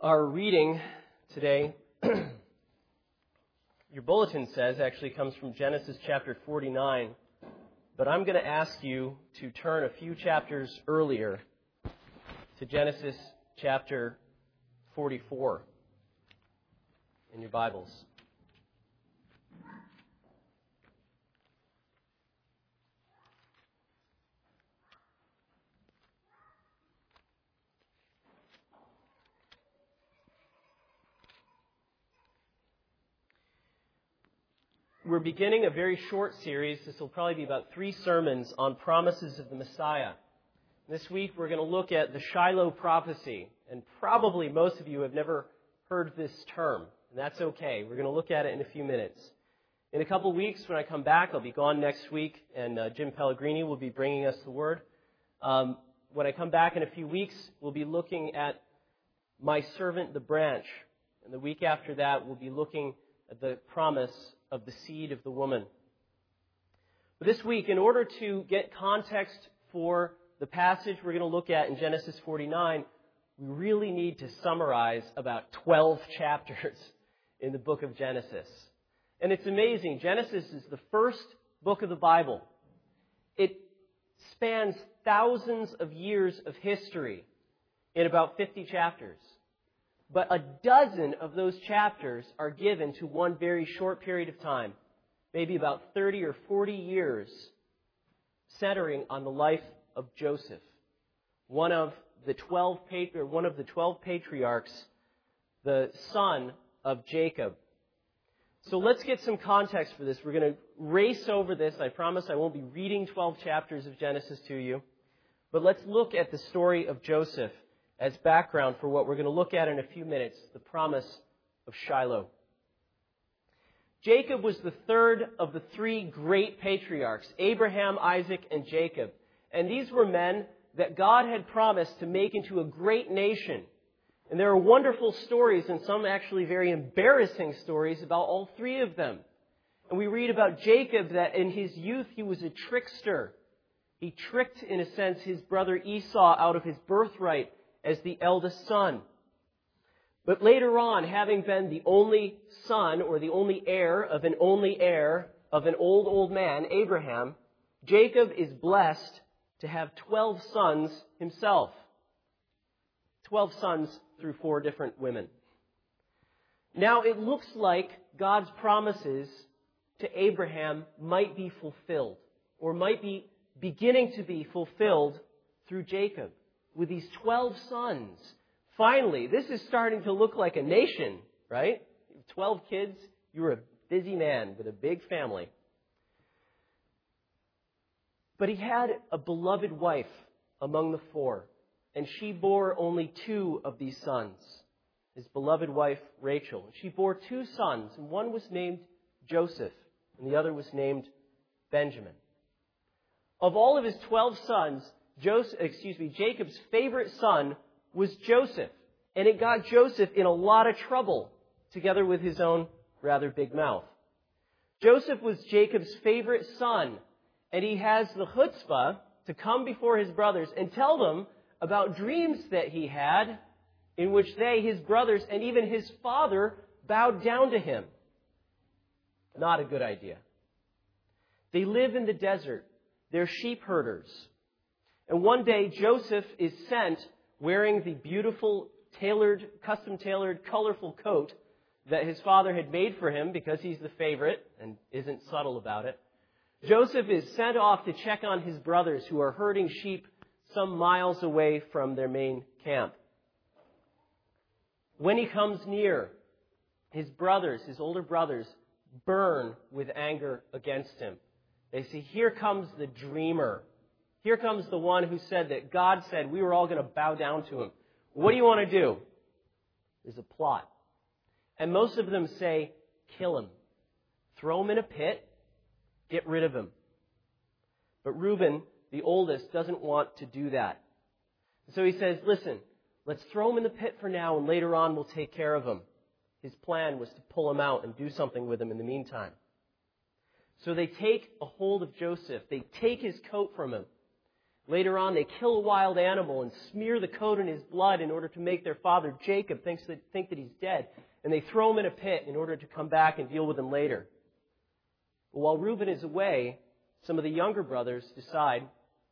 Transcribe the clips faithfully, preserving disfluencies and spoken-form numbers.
Our reading today, your bulletin says, actually comes from Genesis chapter forty-nine. But I'm going to ask you to turn a few chapters earlier to Genesis chapter forty-four in your Bibles. We're beginning a very short series. This will probably be about three sermons on promises of the Messiah. This week we're going to look at the Shiloh prophecy, and probably most of you have never heard this term, and that's okay. We're going to look at it in a few minutes. In a couple weeks when I come back, I'll be gone next week, and uh, Jim Pellegrini will be bringing us the Word. Um, when I come back in a few weeks, we'll be looking at my servant the branch, and the week after that we'll be looking at the promise of the seed of the woman. But this week, in order to get context for the passage we're going to look at in Genesis forty-nine, we really need to summarize about twelve chapters in the book of Genesis. And it's amazing. Genesis is the first book of the Bible. It spans thousands of years of history in about fifty chapters. But a dozen of those chapters are given to one very short period of time, maybe about thirty or forty years, centering on the life of Joseph, one of the twelve or one of the twelve patriarchs, the son of Jacob. So let's get some context for this. We're going to race over this. I promise I won't be reading twelve chapters of Genesis to you, but let's look at the story of Joseph as background for what we're going to look at in a few minutes, the promise of Shiloh. Jacob was the third of the three great patriarchs, Abraham, Isaac, and Jacob. And these were men that God had promised to make into a great nation. And there are wonderful stories, and some actually very embarrassing stories about all three of them. And we read about Jacob that in his youth he was a trickster. He tricked, in a sense, his brother Esau out of his birthright as the eldest son. But later on, having been the only son or the only heir of an only heir of an old, old man, Abraham, Jacob is blessed to have twelve sons himself. Twelve sons through four different women. Now it looks like God's promises to Abraham might be fulfilled, or might be beginning to be fulfilled through Jacob. With these twelve sons, finally, this is starting to look like a nation, right? twelve kids, you were a busy man with a big family. But he had a beloved wife among the four, and she bore only two of these sons, his beloved wife, Rachel. She bore two sons, and one was named Joseph, and the other was named Benjamin. Of all of his twelve sons, Joseph, excuse me, Jacob's favorite son was Joseph. And it got Joseph in a lot of trouble, together with his own rather big mouth. Joseph was Jacob's favorite son, and he has the chutzpah to come before his brothers and tell them about dreams that he had in which they, his brothers, and even his father bowed down to him. Not a good idea. They live in the desert. They're sheep herders. And one day, Joseph is sent wearing the beautiful, tailored, custom-tailored, colorful coat that his father had made for him because he's the favorite and isn't subtle about it. Joseph is sent off to check on his brothers who are herding sheep some miles away from their main camp. When he comes near, his brothers, his older brothers, burn with anger against him. They say, "Here comes the dreamer. Here comes the one who said that God said we were all going to bow down to him. What do you want to do?" There's a plot. And most of them say, kill him. Throw him in a pit. Get rid of him. But Reuben, the oldest, doesn't want to do that. So he says, listen, let's throw him in the pit for now, and later on we'll take care of him. His plan was to pull him out and do something with him in the meantime. So they take a hold of Joseph. They take his coat from him. Later on, they kill a wild animal and smear the coat in his blood in order to make their father Jacob thinks that, think that he's dead. And they throw him in a pit in order to come back and deal with him later. But while Reuben is away, some of the younger brothers decide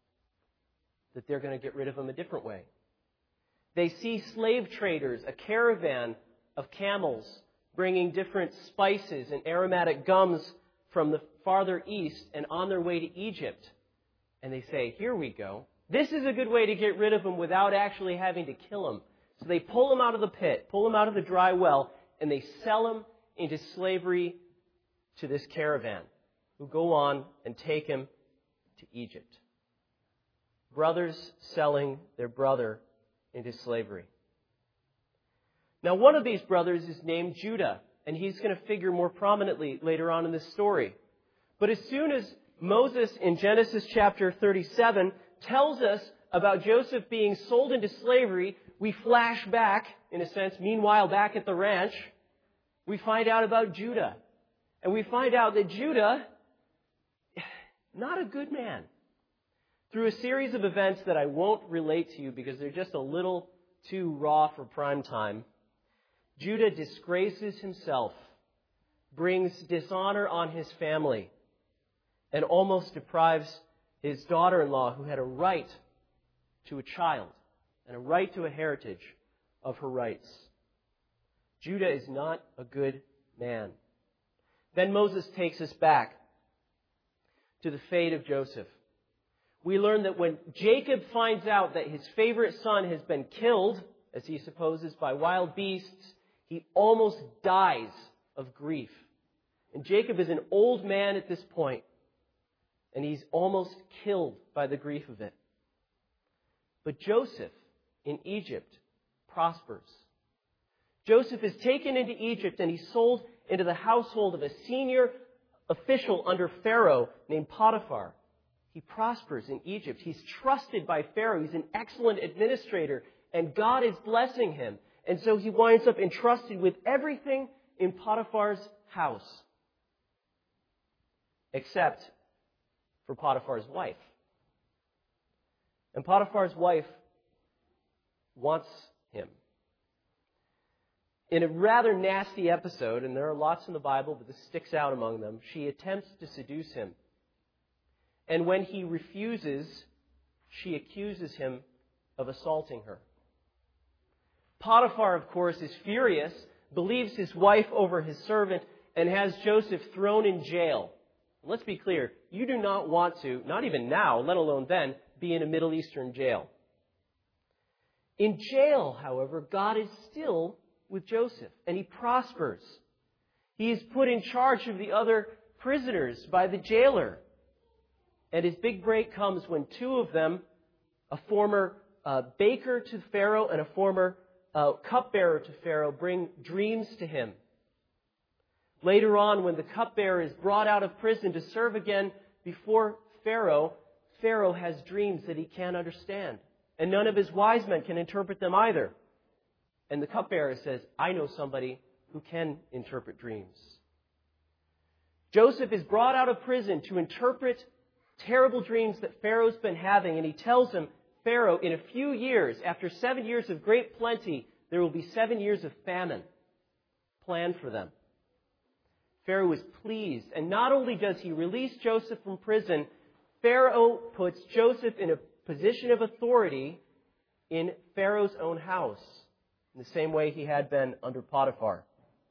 that they're going to get rid of him a different way. They see slave traders, a caravan of camels, bringing different spices and aromatic gums from the farther east and on their way to Egypt. And they say, here we go. This is a good way to get rid of him without actually having to kill him. So they pull him out of the pit, pull him out of the dry well, and they sell him into slavery to this caravan, who go on and take him to Egypt. Brothers selling their brother into slavery. Now, one of these brothers is named Judah, and he's going to figure more prominently later on in this story. But as soon as Moses in Genesis chapter thirty-seven tells us about Joseph being sold into slavery, we flash back, in a sense, meanwhile back at the ranch, we find out about Judah. And we find out that Judah, not a good man. Through a series of events that I won't relate to you because they're just a little too raw for prime time, Judah disgraces himself, brings dishonor on his family, and almost deprives his daughter-in-law, who had a right to a child and a right to a heritage, of her rights. Judah is not a good man. Then Moses takes us back to the fate of Joseph. We learn that when Jacob finds out that his favorite son has been killed, as he supposes, by wild beasts, he almost dies of grief. And Jacob is an old man at this point, and he's almost killed by the grief of it. But Joseph in Egypt prospers. Joseph is taken into Egypt and he's sold into the household of a senior official under Pharaoh named Potiphar. He prospers in Egypt. He's trusted by Pharaoh. He's an excellent administrator, and God is blessing him. And so he winds up entrusted with everything in Potiphar's house, except for Potiphar's wife. And Potiphar's wife wants him. In a rather nasty episode, and there are lots in the Bible, but this sticks out among them, she attempts to seduce him. And when he refuses, she accuses him of assaulting her. Potiphar, of course, is furious, believes his wife over his servant, and has Joseph thrown in jail. Let's be clear, you do not want to, not even now, let alone then, be in a Middle Eastern jail. In jail, however, God is still with Joseph, and he prospers. He is put in charge of the other prisoners by the jailer. And his big break comes when two of them, a former uh, baker to Pharaoh and a former uh, cupbearer to Pharaoh, bring dreams to him. Later on, when the cupbearer is brought out of prison to serve again before Pharaoh, Pharaoh has dreams that he can't understand. And none of his wise men can interpret them either. And the cupbearer says, I know somebody who can interpret dreams. Joseph is brought out of prison to interpret terrible dreams that Pharaoh's been having. And he tells him, Pharaoh, in a few years, after seven years of great plenty, there will be seven years of famine planned for them. Pharaoh is pleased. And not only does he release Joseph from prison, Pharaoh puts Joseph in a position of authority in Pharaoh's own house, in the same way he had been under Potiphar.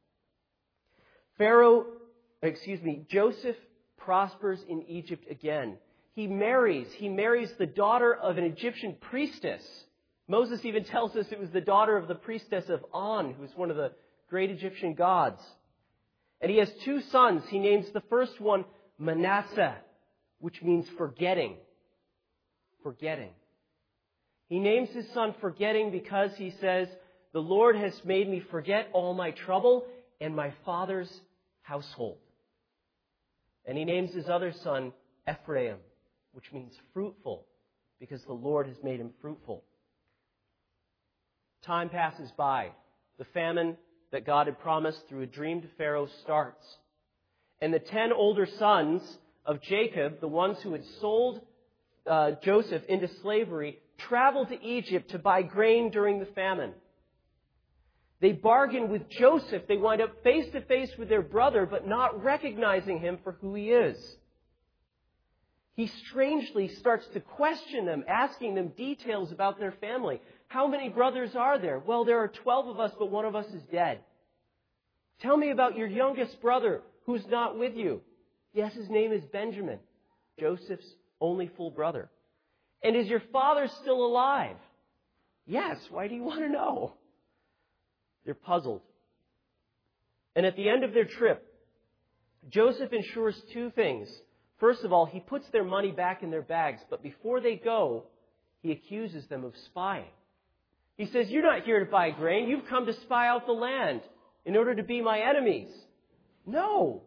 Pharaoh, excuse me, Joseph prospers in Egypt again. He marries. He marries the daughter of an Egyptian priestess. Moses even tells us it was the daughter of the priestess of On, who was one of the great Egyptian gods. And he has two sons. He names the first one Manasseh, which means forgetting. Forgetting. He names his son Forgetting because he says, the Lord has made me forget all my trouble and my father's household. And he names his other son Ephraim, which means fruitful, because the Lord has made him fruitful. Time passes by. The famine that God had promised through a dream to Pharaoh starts. And the ten older sons of Jacob, the ones who had sold uh, Joseph into slavery travel to Egypt to buy grain during the famine. They bargain with Joseph. They wind up face to face with their brother, but not recognizing him for who he is. He strangely starts to question them, asking them details about their family. How many brothers are there? Well, there are twelve of us, but one of us is dead. Tell me about your youngest brother who's not with you. Yes, his name is Benjamin, Joseph's only full brother. And is your father still alive? Yes. Why do you want to know? They're puzzled. And at the end of their trip, Joseph ensures two things. First of all, he puts their money back in their bags, but before they go, he accuses them of spying. He says, you're not here to buy grain. You've come to spy out the land in order to be my enemies. No.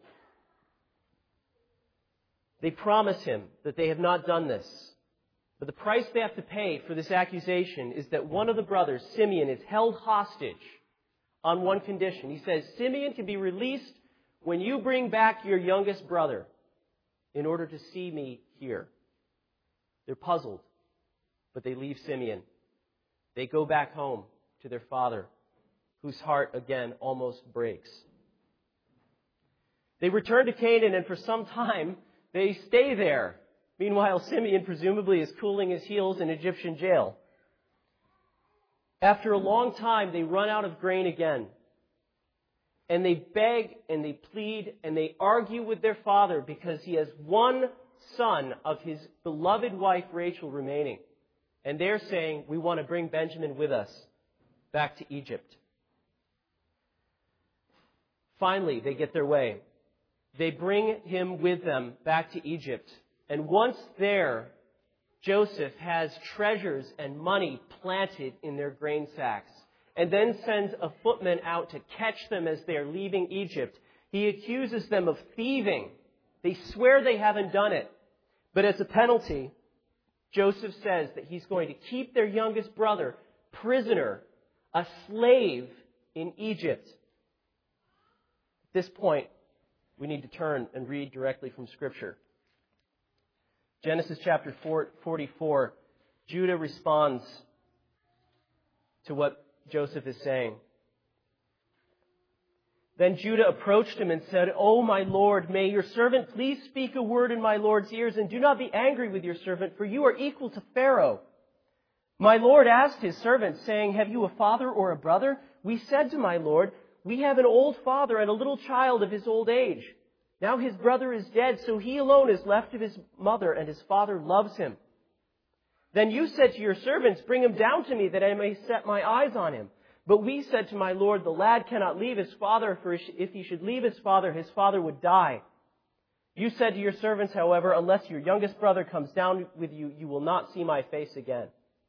They promise him that they have not done this. But the price they have to pay for this accusation is that one of the brothers, Simeon, is held hostage on one condition. He says, Simeon can be released when you bring back your youngest brother in order to see me here. They're puzzled, but they leave Simeon. They go back home to their father, whose heart, again, almost breaks. They return to Canaan, and for some time, they stay there. Meanwhile, Simeon presumably is cooling his heels in Egyptian jail. After a long time, they run out of grain again. And they beg and they plead and they argue with their father because he has one son of his beloved wife Rachel remaining. And they're saying, we want to bring Benjamin with us back to Egypt. Finally, they get their way. They bring him with them back to Egypt. And once there, Joseph has treasures and money planted in their grain sacks, and then sends a footman out to catch them as they are leaving Egypt. He accuses them of thieving. They swear they haven't done it. But as a penalty, Joseph says that he's going to keep their youngest brother prisoner, a slave in Egypt. At this point, we need to turn and read directly from Scripture. Genesis chapter forty-four, Judah responds to what Joseph is saying. Then Judah approached him and said, "O my Lord, may your servant please speak a word in my Lord's ears, and do not be angry with your servant, for you are equal to Pharaoh." My Lord asked his servant, saying, "Have you a father or a brother?" We said to my Lord, "We have an old father and a little child of his old age. Now his brother is dead, so he alone is left of his mother, and his father loves him." Then you said to your servants, "Bring him down to me, that I may set my eyes on him." But we said to my Lord, "The lad cannot leave his father, for if he should leave his father, his father would die." You said to your servants, however, "Unless your youngest brother comes down with you, you will not see my face again."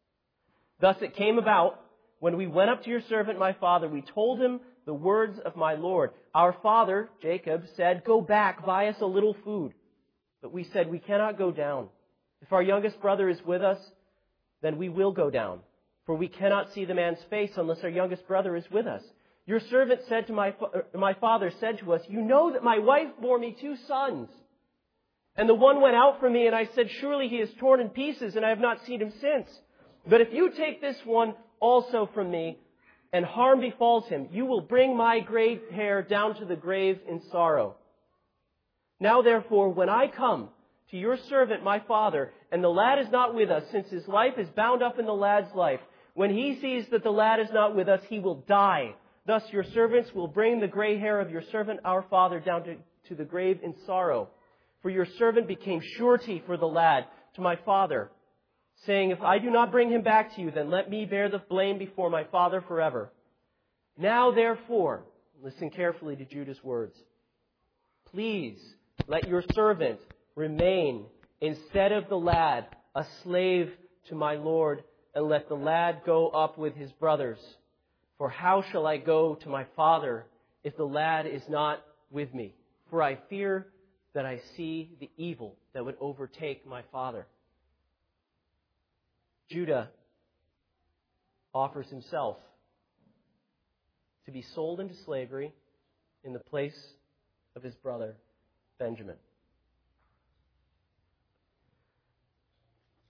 Thus it came about, when we went up to your servant my father, we told him the words of my Lord. Our father, Jacob, said, "Go back, buy us a little food." But we said, "We cannot go down. If our youngest brother is with us, then we will go down. For we cannot see the man's face unless our youngest brother is with us." Your servant said to my, fa- my father, said to us, "You know that my wife bore me two sons. And the one went out from me, and I said, 'Surely he is torn in pieces, and I have not seen him since.' But if you take this one also from me, and harm befalls him, you will bring my gray hair down to the grave in sorrow. Now therefore, when I come to your servant my father, and the lad is not with us, since his life is bound up in the lad's life, when he sees that the lad is not with us, he will die. Thus your servants will bring the gray hair of your servant our father down to, to the grave in sorrow. For your servant became surety for the lad to my father, saying, 'If I do not bring him back to you, then let me bear the blame before my father forever.' Now therefore," listen carefully to Judah's words, "please let your servant remain instead of the lad, a slave to my Lord, and let the lad go up with his brothers. For how shall I go to my father if the lad is not with me? For I fear that I see the evil that would overtake my father." Judah offers himself to be sold into slavery in the place of his brother Benjamin.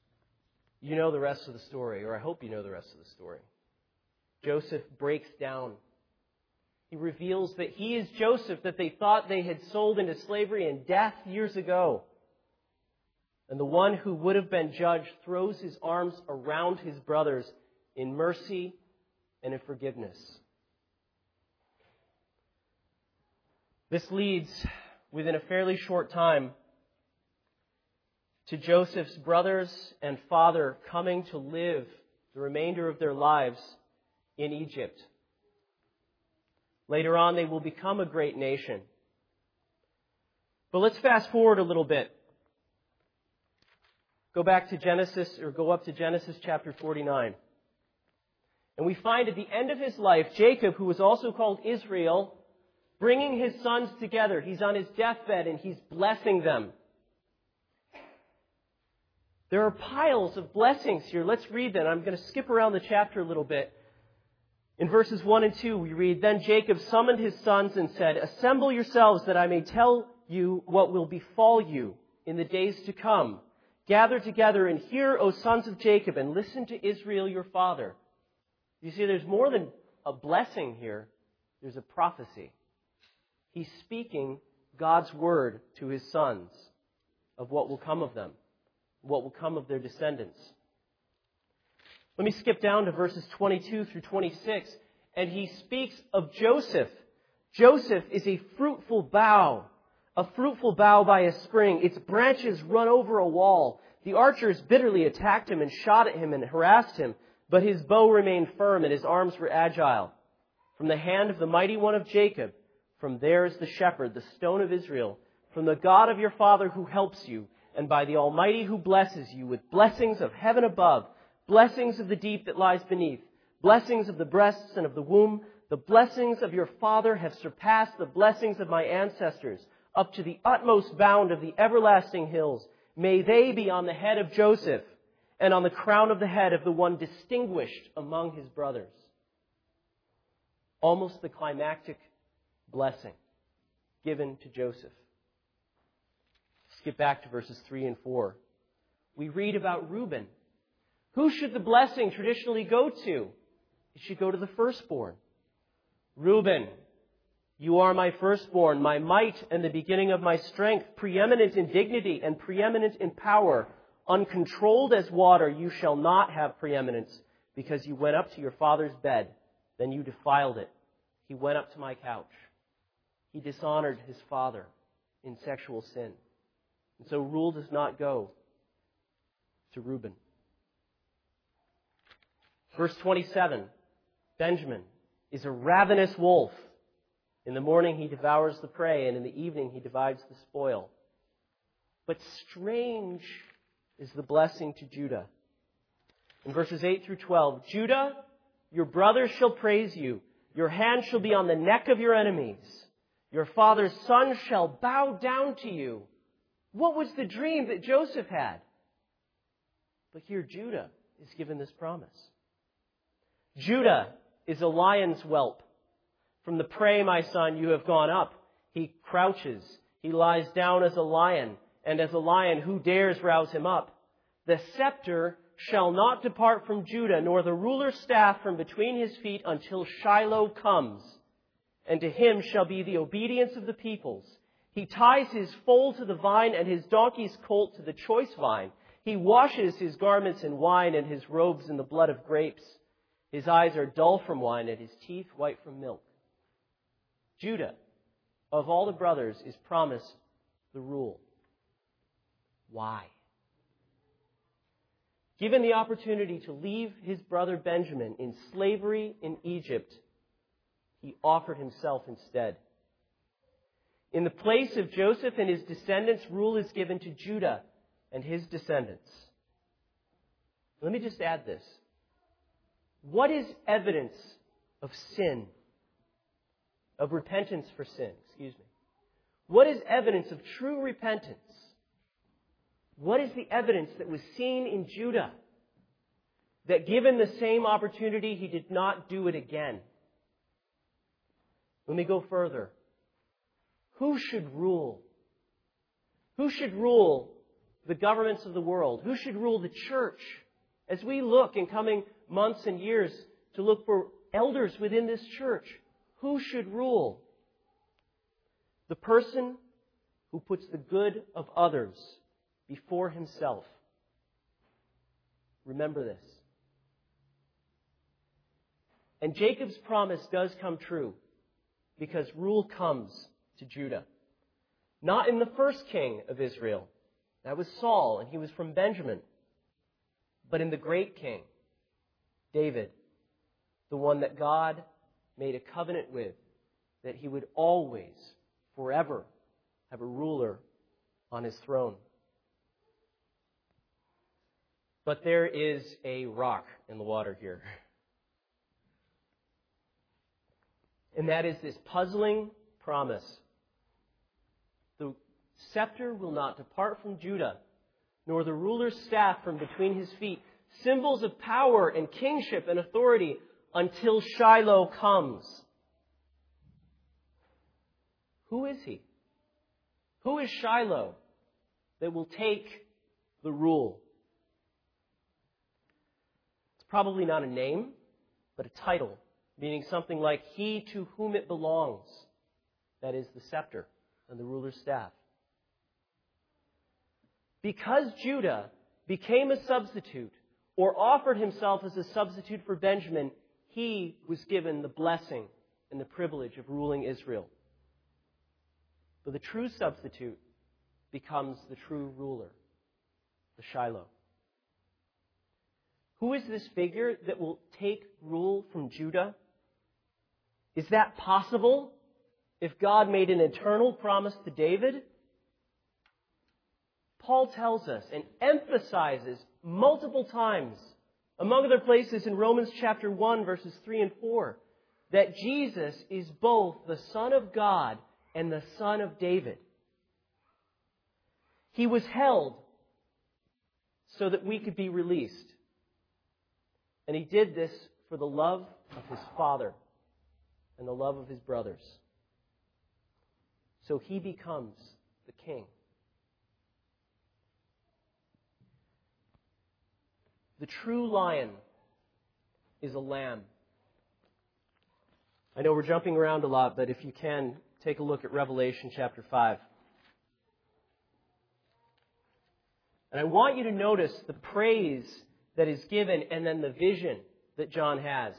You know the rest of the story, or I hope you know the rest of the story. Joseph breaks down. He reveals that he is Joseph that they thought they had sold into slavery and death years ago. And the one who would have been judged throws his arms around his brothers in mercy and in forgiveness. This leads, within a fairly short time, to Joseph's brothers and father coming to live the remainder of their lives in Egypt. Later on, they will become a great nation. But let's fast forward a little bit. Go back to Genesis, or go up to Genesis chapter forty-nine. And we find at the end of his life, Jacob, who was also called Israel, bringing his sons together. He's on his deathbed and he's blessing them. There are piles of blessings here. Let's read them. I'm going to skip around the chapter a little bit. In verses one and two, we read, Then Jacob summoned his sons and said, Assemble yourselves that I may tell you what will befall you in the days to come. Gather together and hear, O sons of Jacob, and listen to Israel your father. You see, there's more than a blessing here. There's a prophecy. He's speaking God's word to his sons of what will come of them, what will come of their descendants. Let me skip down to verses twenty-two through twenty-six, and he speaks of Joseph. Joseph is a fruitful bough, a fruitful bough by a spring. Its branches run over a wall. The archers bitterly attacked him and shot at him and harassed him, but his bow remained firm and his arms were agile. From the hand of the mighty one of Jacob, from there is the shepherd, the stone of Israel, from the God of your father who helps you, and by the Almighty who blesses you with blessings of heaven above, blessings of the deep that lies beneath, blessings of the breasts and of the womb. The blessings of your father have surpassed the blessings of my ancestors, up to the utmost bound of the everlasting hills. May they be on the head of Joseph, and on the crown of the head of the one distinguished among his brothers. Almost the climactic blessing given to Joseph. Skip back to verses three and four. We read about Reuben. Who should the blessing traditionally go to? It should go to the firstborn. Reuben, you are my firstborn, my might and the beginning of my strength, preeminent in dignity and preeminent in power. Uncontrolled as water, you shall not have preeminence, because you went up to your father's bed, then you defiled it. He went up to my couch. He dishonored his father in sexual sin. And so rule does not go to Reuben. Verse twenty-seven, Benjamin is a ravenous wolf. In the morning he devours the prey, and in the evening he divides the spoil. But strange is the blessing to Judah. In verses eight through twelve, Judah, your brothers shall praise you. Your hand shall be on the neck of your enemies. Your father's son shall bow down to you. What was the dream that Joseph had? But here Judah is given this promise. Judah is a lion's whelp. From the prey, my son, you have gone up. He crouches. He lies down as a lion. And as a lion, who dares rouse him up? The scepter shall not depart from Judah, nor the ruler's staff from between his feet, until Shiloh comes. And to him shall be the obedience of the peoples. He ties his foal to the vine and his donkey's colt to the choice vine. He washes his garments in wine and his robes in the blood of grapes. His eyes are dull from wine and his teeth white from milk. Judah, of all the brothers, is promised the rule. Why? Given the opportunity to leave his brother Benjamin in slavery in Egypt, he offered himself instead. In the place of Joseph and his descendants, rule is given to Judah and his descendants. Let me just add this. What is evidence of sin? Of repentance for sin, excuse me. What is evidence of true repentance? What is the evidence that was seen in Judah? That given the same opportunity, he did not do it again. Let me go further. Who should rule? Who should rule the governments of the world? Who should rule the church? As we look in coming months and years to look for elders within this church, who should rule? The person who puts the good of others before himself. Remember this. And Jacob's promise does come true because rule comes to Judah. Not in the first king of Israel. That was Saul, and he was from Benjamin. But in the great king, David, the one that God made a covenant with, that he would always, forever, have a ruler on his throne. But there is a rock in the water here. And that is this puzzling promise. The scepter will not depart from Judah, nor the ruler's staff from between his feet, symbols of power and kingship and authority, until Shiloh comes. Who is he? Who is Shiloh that will take the rule? It's probably not a name, but a title, meaning something like he to whom it belongs. That is the scepter and the ruler's staff. Because Judah became a substitute or offered himself as a substitute for Benjamin, he was given the blessing and the privilege of ruling Israel. But the true substitute becomes the true ruler, the Shiloh. Who is this figure that will take rule from Judah? Is that possible if God made an eternal promise to David? Paul tells us and emphasizes multiple times, among other places in Romans chapter one, verses three and four, that Jesus is both the Son of God and the Son of David. He was held so that we could be released. And he did this for the love of his Father and the love of his brothers. So he becomes the king. The true lion is a lamb. I know we're jumping around a lot, but if you can, take a look at Revelation chapter five. And I want you to notice the praise that is given and then the vision that John has.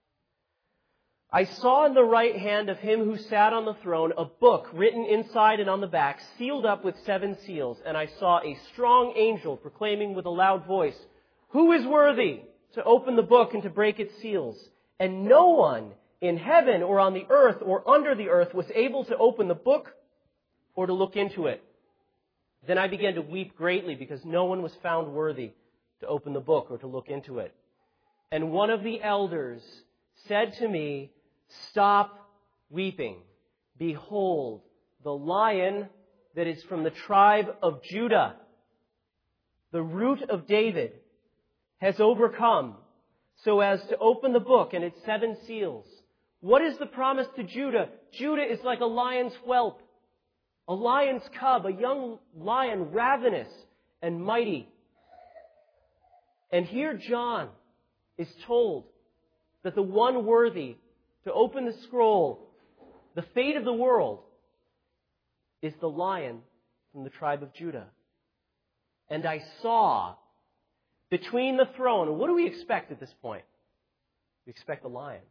I saw in the right hand of him who sat on the throne a book written inside and on the back, sealed up with seven seals. And I saw a strong angel proclaiming with a loud voice, "Who is worthy to open the book and to break its seals?" And no one in heaven or on the earth or under the earth was able to open the book or to look into it. Then I began to weep greatly because no one was found worthy to open the book or to look into it. And one of the elders said to me, "Stop weeping. Behold, the Lion that is from the tribe of Judah, the root of David, has overcome so as to open the book and its seven seals." What is the promise to Judah? Judah is like a lion's whelp, a lion's cub, a young lion, ravenous and mighty. And here John is told that the one worthy to open the scroll, the fate of the world, is the Lion from the tribe of Judah. And I saw between the throne, and what do we expect at this point? We expect a lion.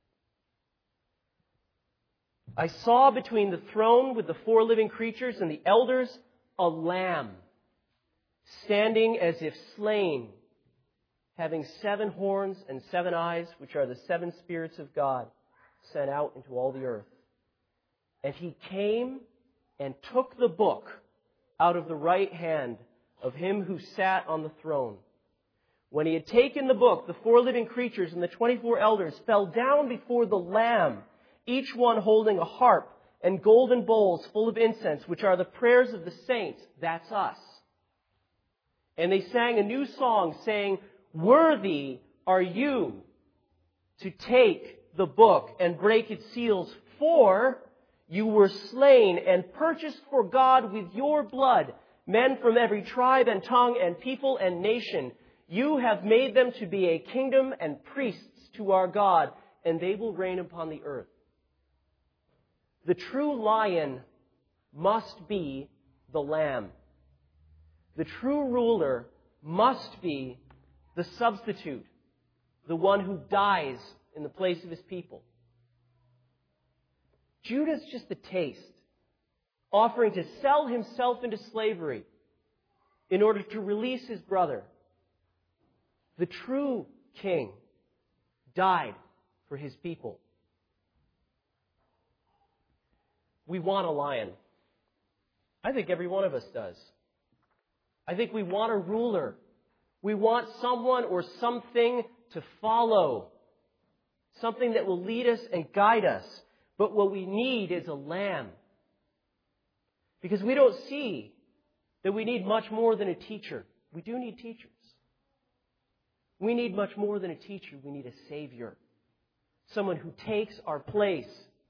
I saw between the throne with the four living creatures and the elders a lamb standing as if slain, having seven horns and seven eyes, which are the seven spirits of God sent out into all the earth. And he came and took the book out of the right hand of him who sat on the throne. When he had taken the book, the four living creatures and the twenty-four elders fell down before the Lamb, each one holding a harp and golden bowls full of incense, which are the prayers of the saints. That's us. And they sang a new song saying, "Worthy are you to take the book and break its seals, for you were slain and purchased for God with your blood men from every tribe and tongue and people and nation. You have made them to be a kingdom and priests to our God, and they will reign upon the earth. The true lion must be the lamb. The true ruler must be the substitute, the one who dies in the place of his people. Judah's just a taste, offering to sell himself into slavery in order to release his brother. The true king died for his people. We want a lion. I think every one of us does. I think we want a ruler. We want someone or something to follow. Something that will lead us and guide us. But what we need is a lamb. Because we don't see that we need much more than a teacher. We do need teachers. We need much more than a teacher. We need a Savior. Someone who takes our place.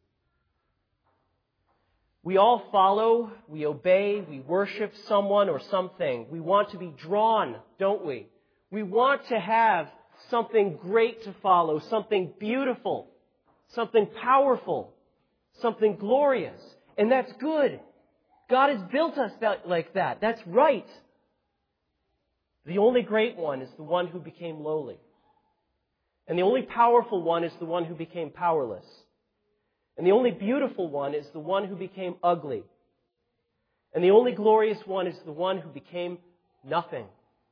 We all follow, we obey, we worship someone or something. We want to be drawn, don't we? We want to have something great to follow, something beautiful, something powerful, something glorious. And that's good. God has built us that, like that. That's right. The only great one is the one who became lowly. And the only powerful one is the one who became powerless. And the only beautiful one is the one who became ugly. And the only glorious one is the one who became nothing.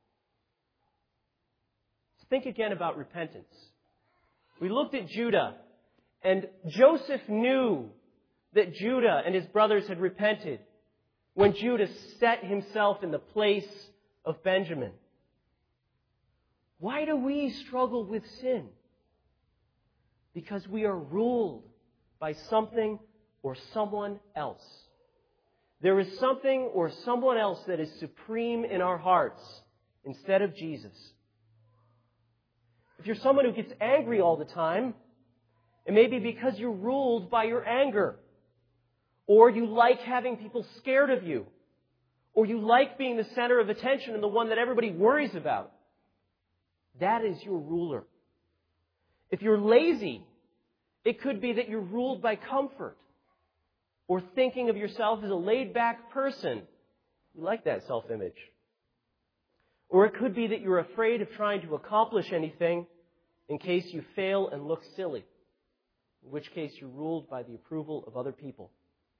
Let's think again about repentance. We looked at Judah, and Joseph knew that Judah and his brothers had repented when Judah set himself in the place of Benjamin. Why do we struggle with sin? Because we are ruled by something or someone else. There is something or someone else that is supreme in our hearts instead of Jesus. If you're someone who gets angry all the time, it may be because you're ruled by your anger. Or you like having people scared of you. Or you like being the center of attention and the one that everybody worries about. That is your ruler. If you're lazy, it could be that you're ruled by comfort or thinking of yourself as a laid-back person. You like that self-image. Or it could be that you're afraid of trying to accomplish anything in case you fail and look silly, in which case you're ruled by the approval of other people.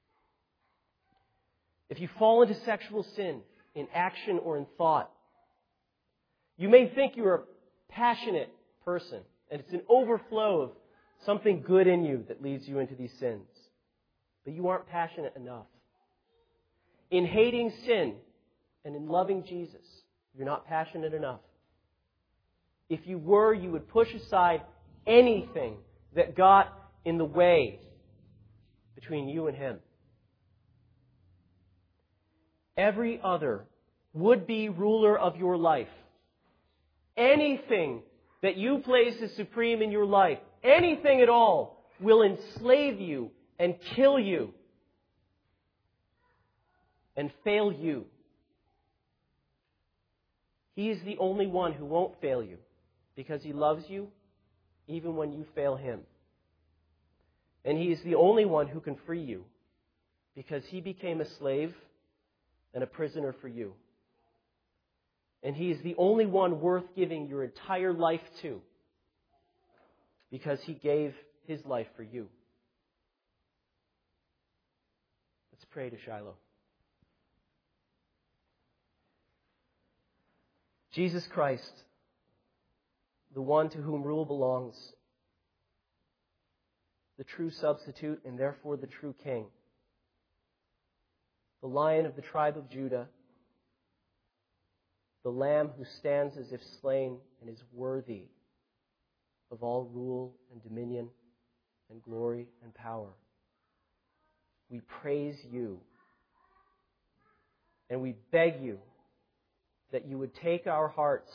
If you fall into sexual sin in action or in thought, you may think you're a passionate person and it's an overflow of something good in you that leads you into these sins. But you aren't passionate enough. In hating sin and in loving Jesus, you're not passionate enough. If you were, you would push aside anything that got in the way between you and Him. Every other would-be ruler of your life, anything that you place as supreme in your life, anything at all, will enslave you and kill you and fail you. He is the only one who won't fail you because He loves you even when you fail Him. And He is the only one who can free you because He became a slave and a prisoner for you. And He is the only one worth giving your entire life to because He gave His life for you. Let's pray to Shiloh. Jesus Christ, the one to whom rule belongs, the true substitute and therefore the true King, the Lion of the tribe of Judah, the Lamb who stands as if slain and is worthy of all rule and dominion and glory and power. We praise You and we beg You that You would take our hearts,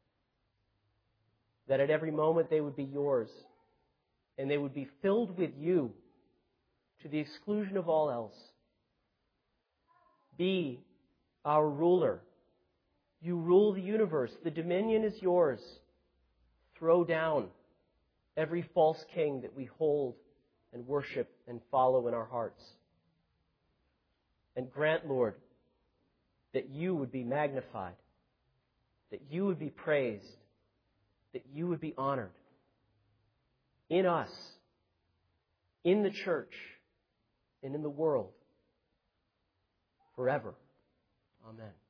that at every moment they would be Yours and they would be filled with You to the exclusion of all else. Be our ruler. You rule the universe. The dominion is yours. Throw down every false king that we hold and worship and follow in our hearts. And grant, Lord, that you would be magnified, that you would be praised, that you would be honored in us, in the church, and in the world forever. Amen.